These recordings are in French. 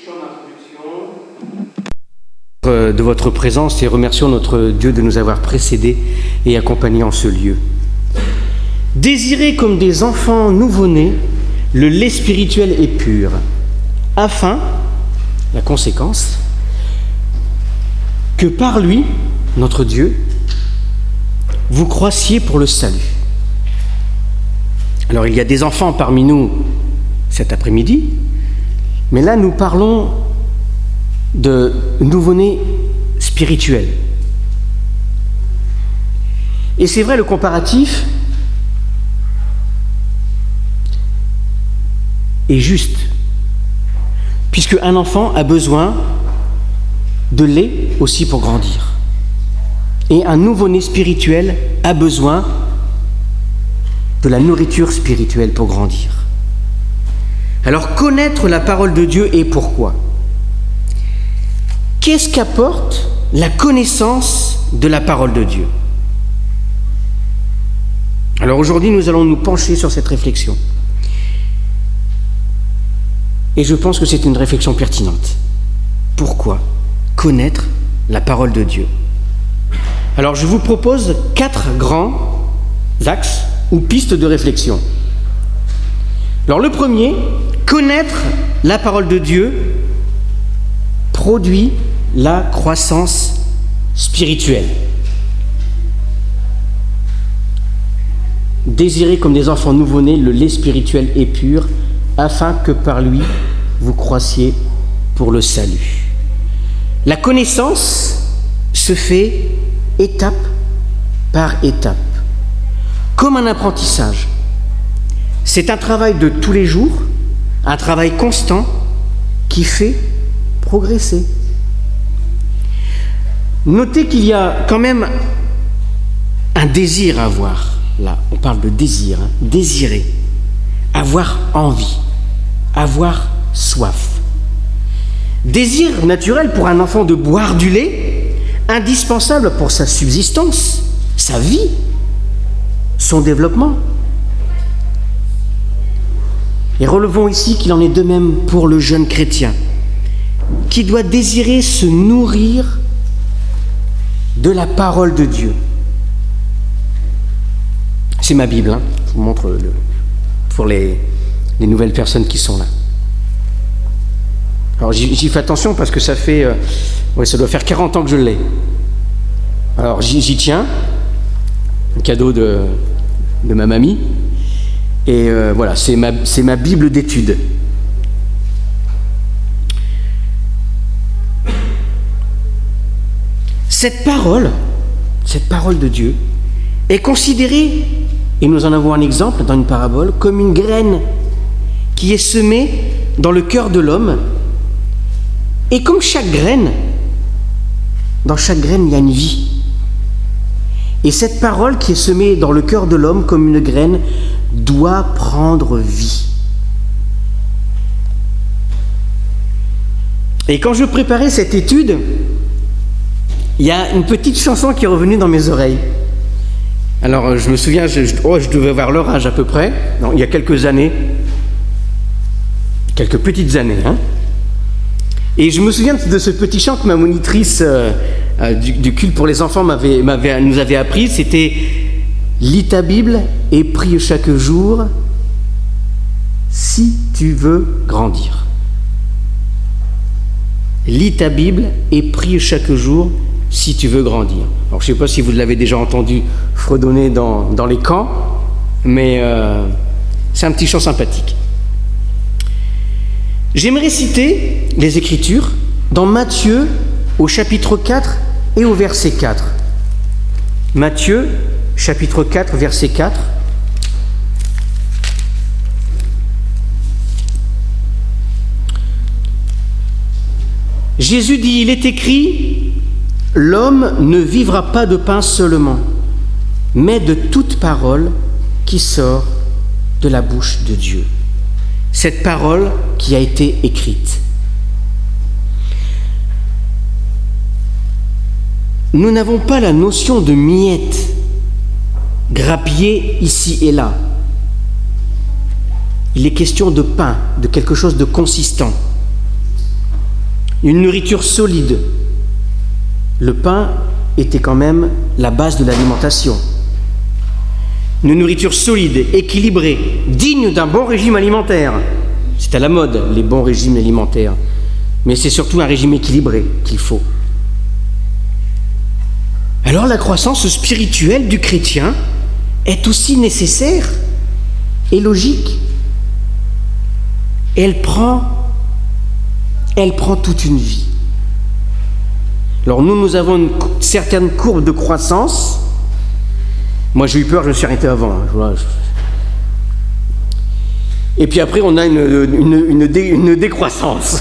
de votre présence et remercions notre Dieu de nous avoir précédés et accompagnés en ce lieu. Désirez comme des enfants nouveau-nés le lait spirituel et pur, afin, la conséquence, que par lui, notre Dieu, vous croissiez pour le salut. Alors il y a des enfants parmi nous cet après-midi, mais là nous parlons de nouveau-né spirituel. Et c'est vrai, le comparatif est juste, puisque un enfant a besoin de lait aussi pour grandir. Et un nouveau-né spirituel a besoin de la nourriture spirituelle pour grandir. Alors, connaître la parole de Dieu et pourquoi ? Qu'est-ce qu'apporte la connaissance de la parole de Dieu ? Alors aujourd'hui, nous allons nous pencher sur cette réflexion. Et je pense que c'est une réflexion pertinente. Pourquoi connaître la parole de Dieu ? Alors je vous propose 4 grands axes ou pistes de réflexion. Alors le premier, connaître la parole de Dieu produit la croissance spirituelle. Désirez comme des enfants nouveau-nés le lait spirituel et pur, afin que par lui vous croissiez pour le salut. La connaissance se fait étape par étape, comme un apprentissage. C'est un travail de tous les jours, un travail constant qui fait progresser. Notez qu'il y a quand même un désir à avoir. Là, on parle de désir, désirer, avoir envie, avoir soif. Désir naturel pour un enfant de boire du lait, indispensable pour sa subsistance, sa vie, son développement. Et relevons ici qu'il en est de même pour le jeune chrétien, qui doit désirer se nourrir de la parole de Dieu. C'est ma Bible, je vous montre pour les nouvelles personnes qui sont là. Alors j'y fais attention parce que ça doit faire 40 ans que je l'ai. Alors j'y tiens, un cadeau de ma mamie, et voilà, c'est ma Bible d'études. Cette parole de Dieu est considérée, et nous en avons un exemple dans une parabole, comme une graine qui est semée dans le cœur de l'homme. Et comme chaque graine, dans chaque graine, il y a une vie. Et cette parole qui est semée dans le cœur de l'homme comme une graine doit prendre vie. Et quand je préparais cette étude, il y a une petite chanson qui est revenue dans mes oreilles. Alors je me souviens, je devais avoir leur âge à peu près, il y a quelques années, quelques petites années, Et je me souviens de ce petit chant que ma monitrice du culte pour les enfants nous avait appris. C'était « Lis ta Bible et prie chaque jour si tu veux grandir. » Lis ta Bible et prie chaque jour si tu veux grandir. Alors je ne sais pas si vous l'avez déjà entendu fredonner dans les camps, mais c'est un petit chant sympathique. J'aimerais citer les Écritures dans Matthieu au chapitre 4 et au verset 4. Matthieu, chapitre 4, verset 4. Jésus dit, il est écrit, l'homme ne vivra pas de pain seulement, mais de toute parole qui sort de la bouche de Dieu. Cette parole qui a été écrite. Nous n'avons pas la notion de miettes grappillées ici et là. Il est question de pain, de quelque chose de consistant. une nourriture solide. Le pain était quand même la base de l'alimentation. Une nourriture solide, équilibrée, digne d'un bon régime alimentaire. C'est à la mode, les bons régimes alimentaires. Mais c'est surtout un régime équilibré qu'il faut. Alors la croissance spirituelle du chrétien est aussi nécessaire et logique. Elle prend toute une vie. Alors nous avons une certaine courbe de croissance. Moi j'ai eu peur, je me suis arrêté avant. Et puis après on a une décroissance.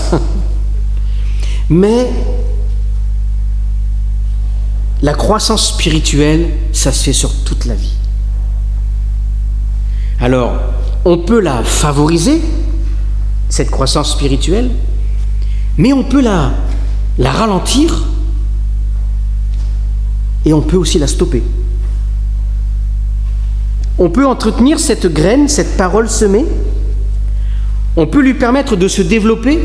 Mais la croissance spirituelle, ça se fait sur toute la vie. Alors, on peut la favoriser, cette croissance spirituelle, mais on peut la ralentir et on peut aussi la stopper. On peut entretenir cette graine, cette parole semée, on peut lui permettre de se développer,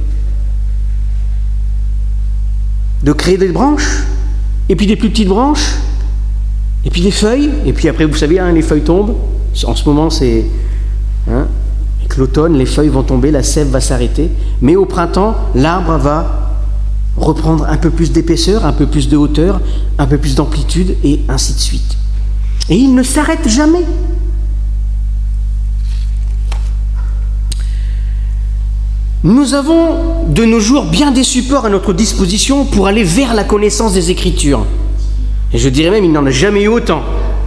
de créer des branches, et puis des plus petites branches, et puis des feuilles, et puis après, vous savez, les feuilles tombent. En ce moment, c'est... avec l'automne, les feuilles vont tomber, la sève va s'arrêter, mais au printemps, l'arbre va reprendre un peu plus d'épaisseur, un peu plus de hauteur, un peu plus d'amplitude, et ainsi de suite. Et il ne s'arrête jamais. Nous avons de nos jours bien des supports à notre disposition pour aller vers la connaissance des Écritures. Et je dirais même, il n'en a jamais eu autant.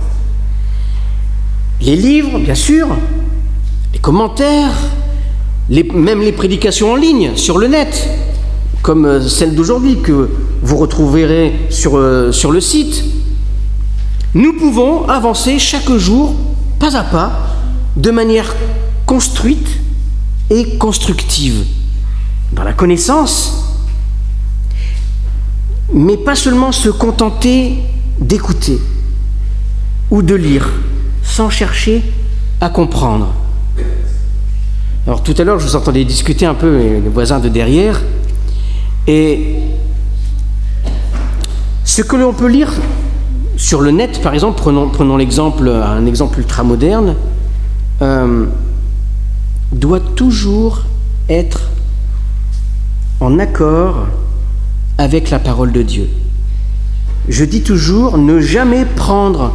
Les livres, bien sûr, les commentaires, même les prédications en ligne, sur le net, comme celle d'aujourd'hui que vous retrouverez sur le site. Nous pouvons avancer chaque jour, pas à pas, de manière construite et constructive dans la connaissance, mais pas seulement se contenter d'écouter ou de lire sans chercher à comprendre. Alors tout à l'heure, je vous entendais discuter un peu avec les voisins de derrière, et ce que l'on peut lire sur le net, par exemple, prenons un exemple ultramoderne, doit toujours être en accord avec la parole de Dieu. Je dis toujours, ne jamais prendre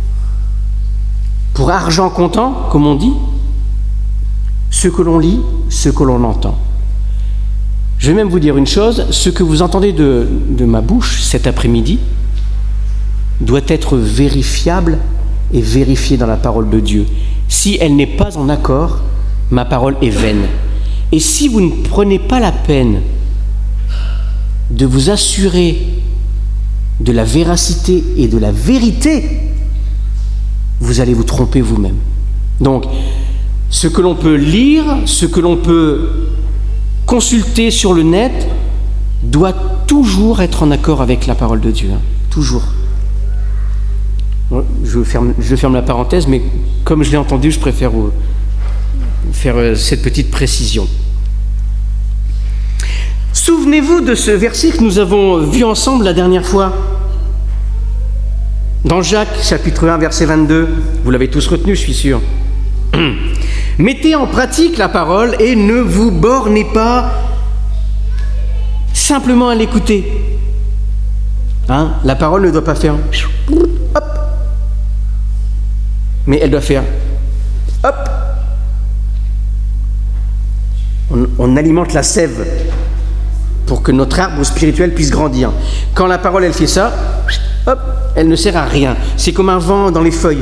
pour argent comptant, comme on dit, ce que l'on lit, ce que l'on entend. Je vais même vous dire une chose, ce que vous entendez de ma bouche cet après-midi doit être vérifiable et vérifié dans la parole de Dieu. Si elle n'est pas en accord, ma parole est vaine. Et si vous ne prenez pas la peine de vous assurer de la véracité et de la vérité, vous allez vous tromper vous-même. Donc, ce que l'on peut lire, ce que l'on peut consulter sur le net, doit toujours être en accord avec la parole de Dieu. Toujours. Je ferme la parenthèse, mais comme je l'ai entendu, je préfère faire cette petite précision. Souvenez-vous de ce verset que nous avons vu ensemble la dernière fois. Dans Jacques, chapitre 1, verset 22. Vous l'avez tous retenu, je suis sûr. Mettez en pratique la parole et ne vous bornez pas simplement à l'écouter. La parole ne doit pas faire hop, mais elle doit faire hop. On alimente la sève pour que notre arbre spirituel puisse grandir. Quand la parole, elle fait ça, hop, elle ne sert à rien. C'est comme un vent dans les feuilles.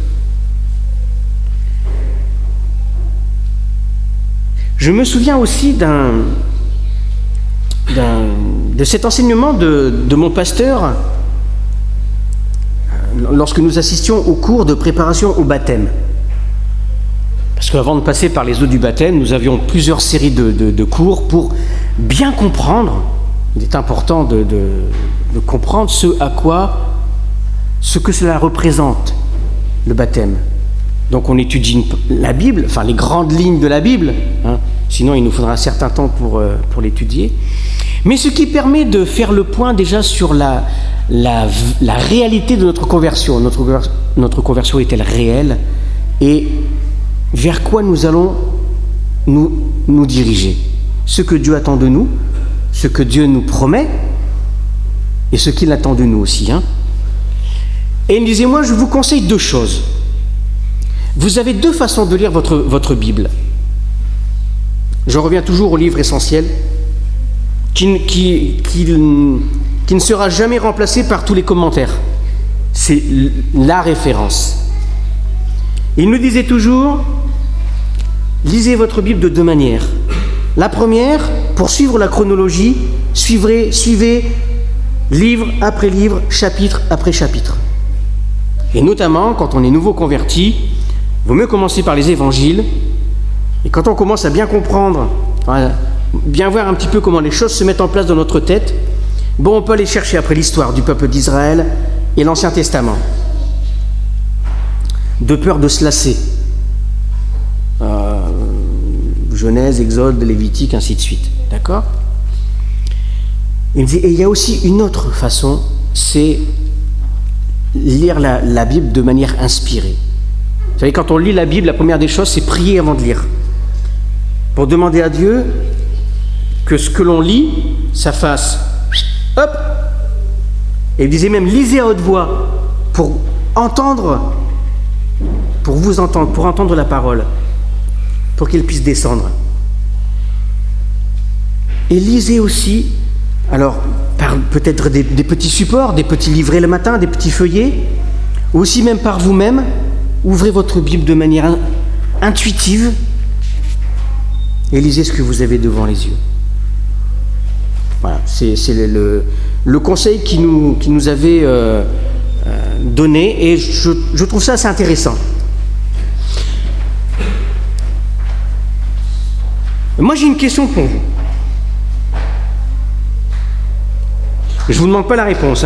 Je me souviens aussi de cet enseignement de mon pasteur lorsque nous assistions au cours de préparation au baptême. Parce qu'avant de passer par les eaux du baptême, nous avions plusieurs séries de cours pour bien comprendre. Il est important de comprendre ce que cela représente, le baptême. Donc on étudie la Bible, enfin les grandes lignes de la Bible, sinon il nous faudra un certain temps pour l'étudier. Mais ce qui permet de faire le point déjà sur la réalité de notre conversion. Notre conversion est-elle réelle? Et vers quoi nous allons nous diriger? Ce que Dieu attend de nous, ce que Dieu nous promet, et ce qu'il attend de nous aussi. Et il me disait, moi je vous conseille 2 choses. Vous avez 2 façons de lire votre Bible. Je reviens toujours au livre essentiel, qui ne sera jamais remplacé par tous les commentaires. C'est la référence. Il nous disait toujours, lisez votre Bible de 2 manières. La première, pour suivre la chronologie, suivez livre après livre, chapitre après chapitre. Et notamment, quand on est nouveau converti, il vaut mieux commencer par les évangiles. Et quand on commence à bien comprendre, bien voir un petit peu comment les choses se mettent en place dans notre tête, on peut aller chercher après l'histoire du peuple d'Israël et l'Ancien Testament. De peur de se lasser. Genèse, Exode, Lévitique, ainsi de suite. D'accord? Il me dit, et il y a aussi une autre façon, c'est lire la Bible de manière inspirée. Vous savez, quand on lit la Bible, la première des choses, c'est prier avant de lire. Pour demander à Dieu que ce que l'on lit, ça fasse hop. Et il disait même, lisez à haute voix pour entendre, pour vous entendre, pour entendre la parole, pour qu'elle puisse descendre. Et lisez aussi, alors par peut-être des petits supports, des petits livrets le matin, des petits feuillets, ou aussi même par vous-même, ouvrez votre Bible de manière intuitive et lisez ce que vous avez devant les yeux. Voilà, c'est le conseil qui nous avait donné, et je trouve ça assez intéressant. Moi, j'ai une question pour vous. Je ne vous demande pas la réponse.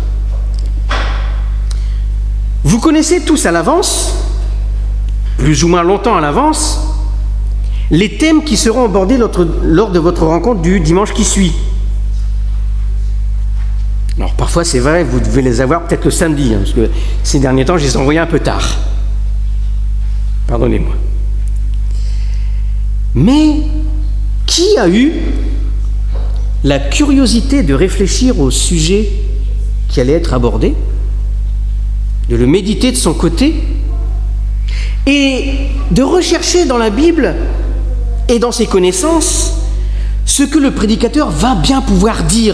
Vous connaissez tous à l'avance, plus ou moins longtemps à l'avance, les thèmes qui seront abordés lors de votre rencontre du dimanche qui suit. Alors parfois, c'est vrai, vous devez les avoir peut-être le samedi, parce que ces derniers temps, je les ai envoyés un peu tard. Pardonnez-moi. Mais qui a eu la curiosité de réfléchir au sujet qui allait être abordé, de le méditer de son côté et de rechercher dans la Bible et dans ses connaissances ce que le prédicateur va bien pouvoir dire?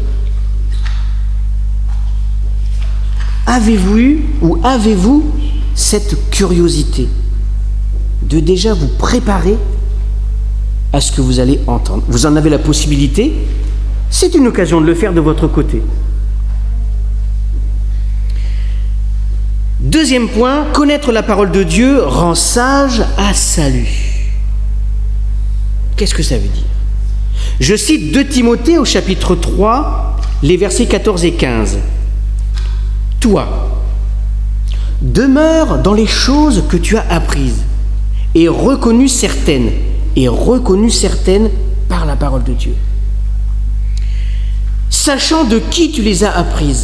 Avez-vous eu ou avez-vous cette curiosité de déjà vous préparer à ce que vous allez entendre? Vous en avez la possibilité, c'est une occasion de le faire de votre côté. Deuxième point, connaître la parole de Dieu rend sage à salut. Qu'est-ce que ça veut dire? Je cite 2 Timothée au chapitre 3, les versets 14 et 15. Toi, demeure dans les choses que tu as apprises et reconnues certaines par la parole de Dieu, sachant de qui tu les as apprises.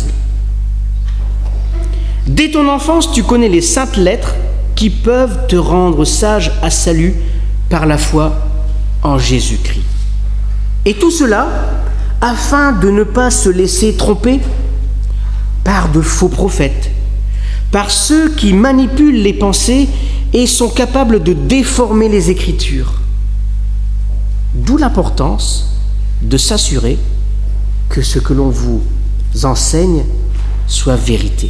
Dès ton enfance, tu connais les saintes lettres qui peuvent te rendre sage à salut par la foi en Jésus-Christ. Et tout cela afin de ne pas se laisser tromper par de faux prophètes, par ceux qui manipulent les pensées et sont capables de déformer les Écritures. D'où l'importance de s'assurer que ce que l'on vous enseigne soit vérité.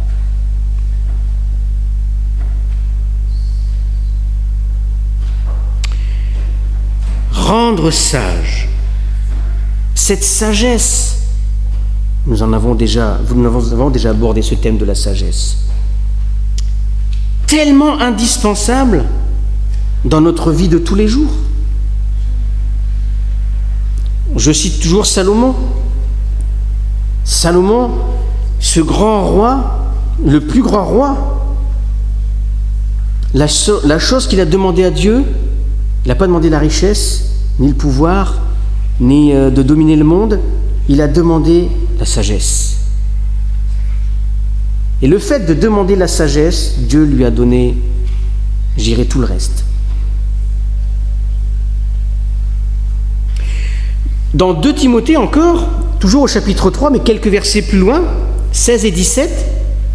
Rendre sage. Cette sagesse, nous avons déjà abordé ce thème de la sagesse, tellement indispensable dans notre vie de tous les jours. Je cite toujours Salomon. Salomon, ce grand roi, le plus grand roi, la chose qu'il a demandé à Dieu, il n'a pas demandé la richesse, ni le pouvoir, ni de dominer le monde, il a demandé la sagesse. Et le fait de demander la sagesse, Dieu lui a donné, je dirais, tout le reste. Dans 2 Timothée encore, toujours au chapitre 3, mais quelques versets plus loin, 16 et 17,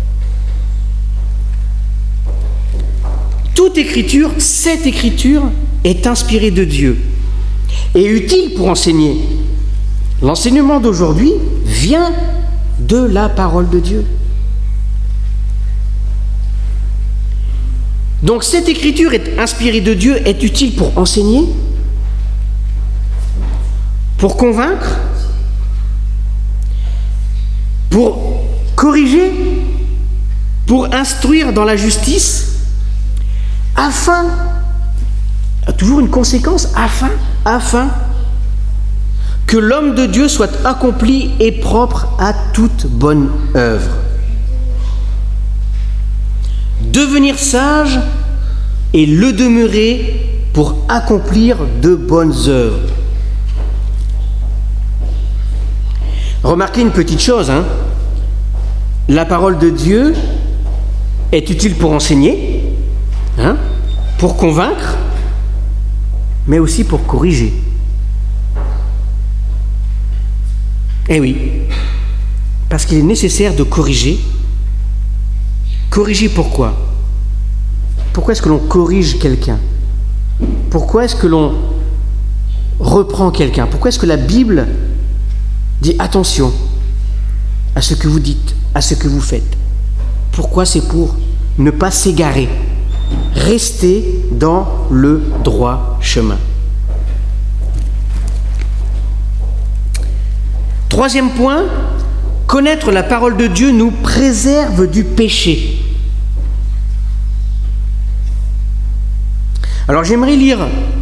toute écriture, cette écriture, est inspirée de Dieu et utile pour enseigner. L'enseignement d'aujourd'hui vient de la parole de Dieu. Donc cette écriture est inspirée de Dieu, est utile pour enseigner, pour convaincre, pour corriger, pour instruire dans la justice, afin, toujours une conséquence, afin que l'homme de Dieu soit accompli et propre à toute bonne œuvre. Devenir sage et le demeurer pour accomplir de bonnes œuvres. Remarquez une petite chose, la parole de Dieu est utile pour enseigner, pour convaincre, mais aussi pour corriger. Eh oui, parce qu'il est nécessaire de corriger. Corriger pourquoi ? Pourquoi est-ce que l'on corrige quelqu'un ? Pourquoi est-ce que l'on reprend quelqu'un ? Pourquoi est-ce que la Bible dit attention à ce que vous dites, à ce que vous faites ? Pourquoi ? C'est pour ne pas s'égarer, rester dans le droit chemin. Troisième point, connaître la parole de Dieu nous préserve du péché. Alors j'aimerais lire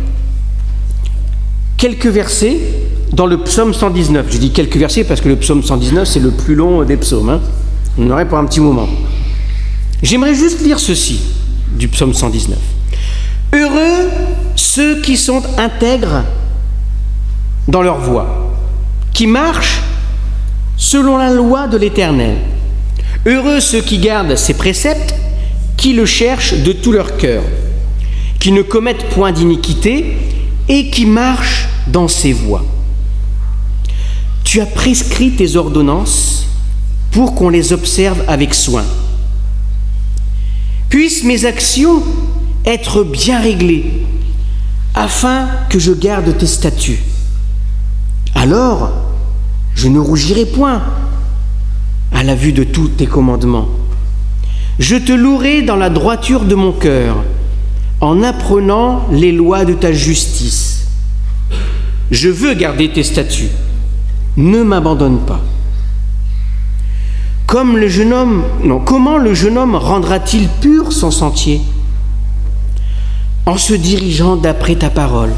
quelques versets dans le psaume 119. Je dis quelques versets parce que le psaume 119 c'est le plus long des psaumes. On en aurait pour un petit moment. J'aimerais juste lire ceci du psaume 119. Heureux ceux qui sont intègres dans leur voie, qui marchent selon la loi de l'Éternel. Heureux ceux qui gardent ses préceptes, qui le cherchent de tout leur cœur, qui ne commettent point d'iniquité et qui marchent dans ses voies. Tu as prescrit tes ordonnances pour qu'on les observe avec soin. Puissent mes actions être bien réglées, afin que je garde tes statuts. Alors, je ne rougirai point à la vue de tous tes commandements. Je te louerai dans la droiture de mon cœur, en apprenant les lois de ta justice. Je veux garder tes statuts. Ne m'abandonne pas. Comment le jeune homme rendra-t-il pur son sentier ? En se dirigeant d'après ta parole.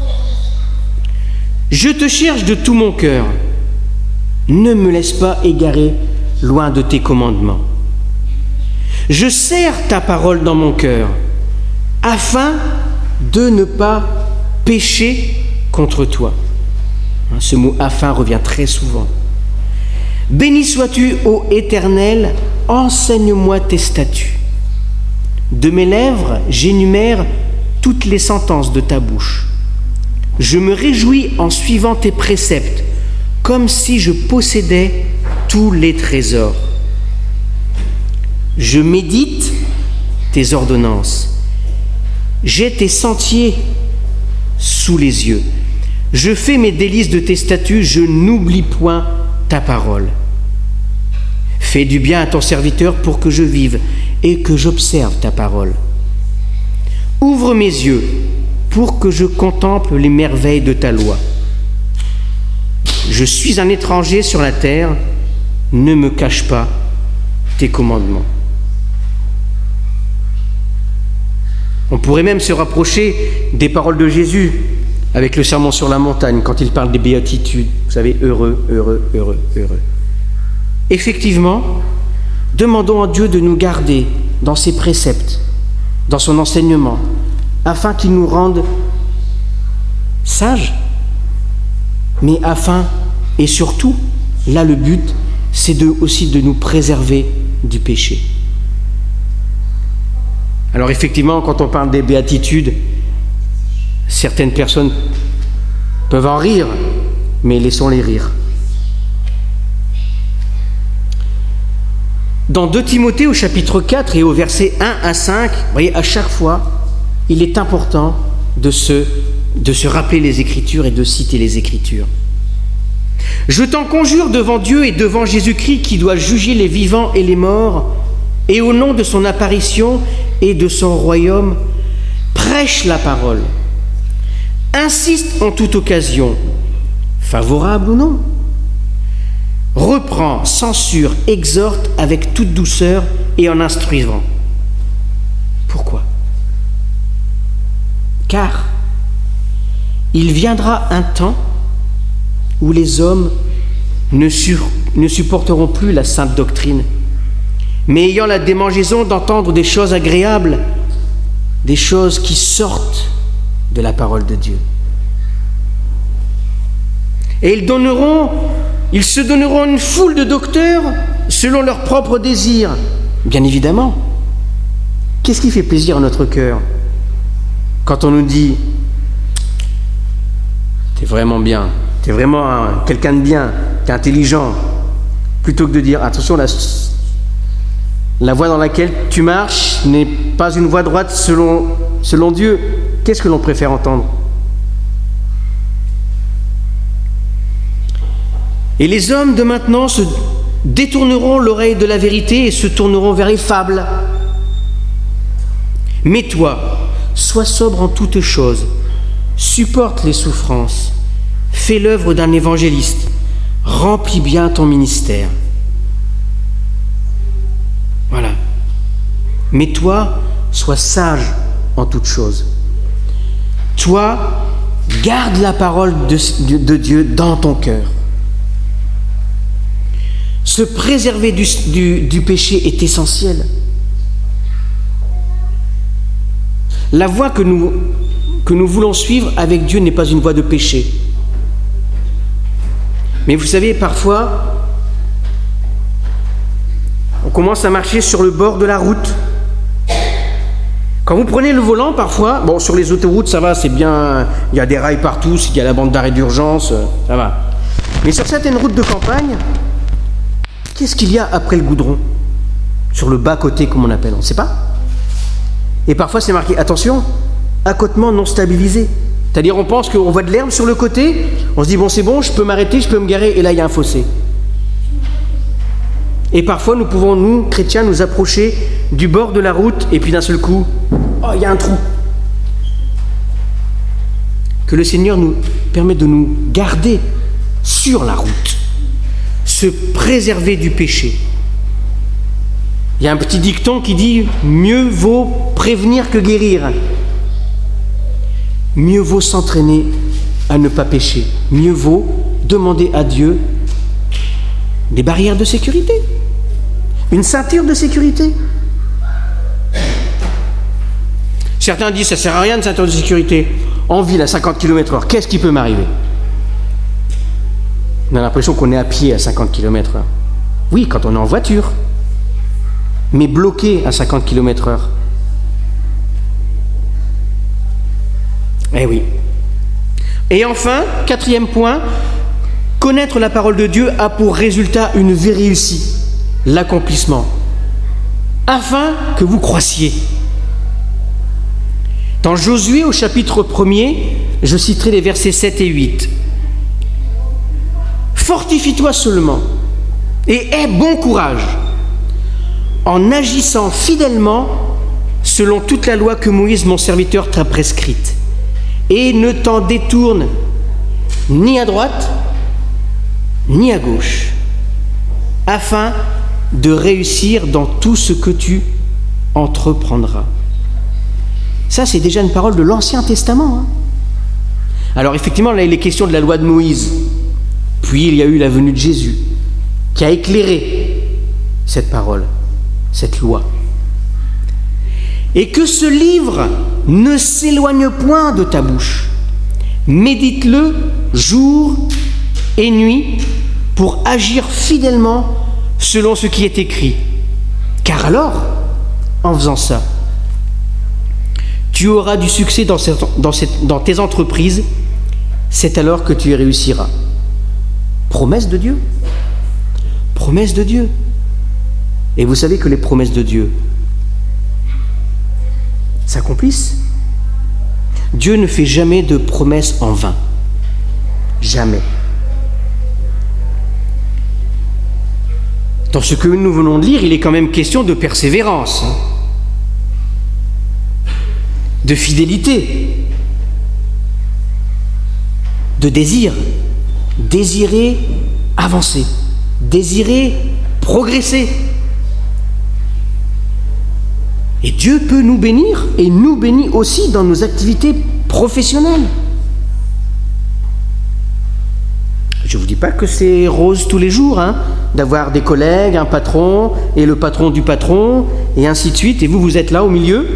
Je te cherche de tout mon cœur. Ne me laisse pas égarer loin de tes commandements. Je serre ta parole dans mon cœur, afin de ne pas pécher contre toi. Ce mot « afin » revient très souvent. Béni sois-tu, ô Éternel, enseigne-moi tes statuts. De mes lèvres, j'énumère toutes les sentences de ta bouche. Je me réjouis en suivant tes préceptes, comme si je possédais tous les trésors. Je médite tes ordonnances. J'ai tes sentiers sous les yeux. Je fais mes délices de tes statuts, je n'oublie point ta parole. Fais du bien à ton serviteur pour que je vive et que j'observe ta parole. Ouvre mes yeux pour que je contemple les merveilles de ta loi. Je suis un étranger sur la terre, ne me cache pas tes commandements. On pourrait même se rapprocher des paroles de Jésus avec le sermon sur la montagne, quand il parle des béatitudes. Vous savez, heureux, heureux, heureux, heureux. Effectivement, demandons à Dieu de nous garder dans ses préceptes, dans son enseignement, afin qu'il nous rende sages, mais afin, et surtout, là le but, c'est aussi de nous préserver du péché. Alors effectivement, quand on parle des béatitudes, certaines personnes peuvent en rire, mais laissons-les rire. Dans 2 Timothée au chapitre 4 et au verset 1 à 5, vous voyez, à chaque fois, il est important de se rappeler les Écritures et de citer les Écritures. « Je t'en conjure devant Dieu et devant Jésus-Christ qui doit juger les vivants et les morts, et au nom de son apparition et de son royaume, prêche la parole. Insiste en toute occasion, favorable ou non. Reprend, censure, exhorte avec toute douceur et en instruisant. » Pourquoi ? Car il viendra un temps où les hommes ne supporteront plus la sainte doctrine, mais ayant la démangeaison d'entendre des choses agréables, des choses qui sortent de la parole de Dieu. Et ils se donneront une foule de docteurs selon leurs propres désirs. Bien évidemment, qu'est-ce qui fait plaisir à notre cœur quand on nous dit « t'es vraiment bien, t'es vraiment quelqu'un de bien, t'es intelligent », plutôt que de dire « attention, la voie dans laquelle tu marches n'est pas une voie droite selon Dieu ». Qu'est-ce que l'on préfère entendre ? Et les hommes de maintenant se détourneront l'oreille de la vérité et se tourneront vers les fables. Mais toi, sois sobre en toutes choses, supporte les souffrances, fais l'œuvre d'un évangéliste, remplis bien ton ministère. Voilà. Mais toi, sois sage en toutes choses. Toi, garde la parole de Dieu dans ton cœur. Se préserver du péché est essentiel. La voie que nous voulons suivre avec Dieu n'est pas une voie de péché. Mais vous savez, parfois, on commence à marcher sur le bord de la route. Quand vous prenez le volant, parfois, bon, sur les autoroutes, ça va, c'est bien, il y a des rails partout, il y a la bande d'arrêt d'urgence, ça va. Mais sur certaines routes de campagne, qu'est-ce qu'il y a après le goudron ? Sur le bas-côté, comme on appelle, on ne sait pas. Et parfois, c'est marqué, attention, accotement non stabilisé. C'est-à-dire, on pense qu'on voit de l'herbe sur le côté, on se dit, bon, c'est bon, je peux m'arrêter, je peux me garer, et là, il y a un fossé. Et parfois, nous pouvons, nous, chrétiens, nous approcher du bord de la route, et puis d'un seul coup, oh, il y a un trou. Que le Seigneur nous permette de nous garder sur la route, se préserver du péché. Il y a un petit dicton qui dit « Mieux vaut prévenir que guérir ». Mieux vaut s'entraîner à ne pas pécher. Mieux vaut demander à Dieu des barrières de sécurité, une ceinture de sécurité. Certains disent « Ça ne sert à rien de ceinture de sécurité. En ville à 50 km/h, qu'est-ce qui peut m'arriver ?» On a l'impression qu'on est à pied à 50 km/h. Oui, quand on est en voiture, mais bloqué à 50 km/h. Eh oui. Et enfin, 4e point, connaître la parole de Dieu a pour résultat une vie réussie, l'accomplissement, afin que vous croissiez. Dans Josué au chapitre 1er, je citerai les versets 7 et 8. Fortifie-toi seulement et aie bon courage en agissant fidèlement selon toute la loi que Moïse, mon serviteur, t'a prescrite. Et ne t'en détourne ni à droite, ni à gauche, afin de réussir dans tout ce que tu entreprendras. Ça, c'est déjà une parole de l'Ancien Testament. Alors effectivement, là, il est question de la loi de Moïse. Puis il y a eu la venue de Jésus, qui a éclairé cette parole, cette loi. Et que ce livre ne s'éloigne point de ta bouche. Médite-le jour et nuit pour agir fidèlement selon ce qui est écrit. Car alors, en faisant ça, tu auras du succès dans tes entreprises, c'est alors que tu y réussiras. Promesse de Dieu. Promesse de Dieu. Et vous savez que les promesses de Dieu s'accomplissent. Dieu ne fait jamais de promesses en vain. Jamais. Dans ce que nous venons de lire, il est quand même question de persévérance, de fidélité, de désir. Désirer avancer, désirer progresser. Et Dieu peut nous bénir et nous bénit aussi dans nos activités professionnelles. Je ne vous dis pas que c'est rose tous les jours, d'avoir des collègues, un patron, et le patron du patron, et ainsi de suite, et vous êtes là au milieu.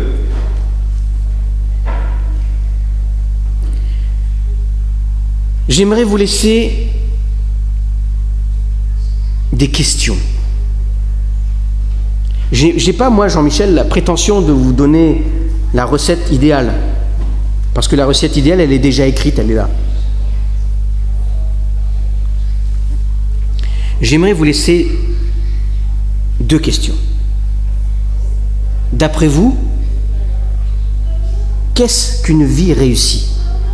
J'aimerais vous laisser des questions. J'ai pas, moi, Jean-Michel, la prétention de vous donner la recette idéale. Parce que la recette idéale, elle est déjà écrite, elle est là. J'aimerais vous laisser 2 questions. D'après vous, qu'est-ce qu'une vie réussie ?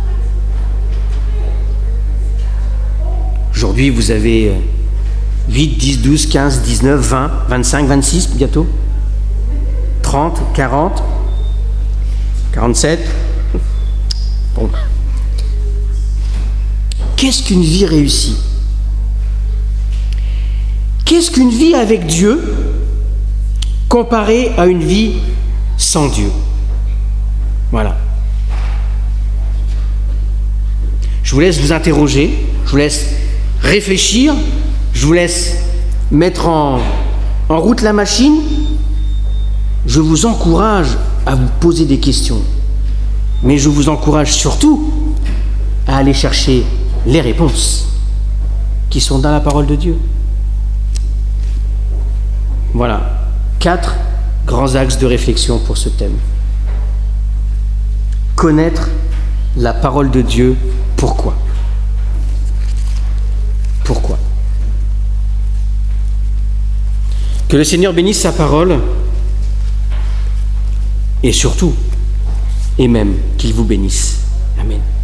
Aujourd'hui, vous avez 8, 10, 12, 15, 19, 20, 25, 26 bientôt, 30, 40, 47. Bon. Qu'est-ce qu'une vie réussie ? Qu'est-ce qu'une vie avec Dieu comparée à une vie sans Dieu ? Voilà. Je vous laisse vous interroger, je vous laisse réfléchir, je vous laisse mettre en route la machine. Je vous encourage à vous poser des questions, mais je vous encourage surtout à aller chercher les réponses qui sont dans la parole de Dieu. Voilà, 4 grands axes de réflexion pour ce thème. Connaître la parole de Dieu, pourquoi ? Pourquoi ? Que le Seigneur bénisse sa parole et surtout, et même qu'il vous bénisse. Amen.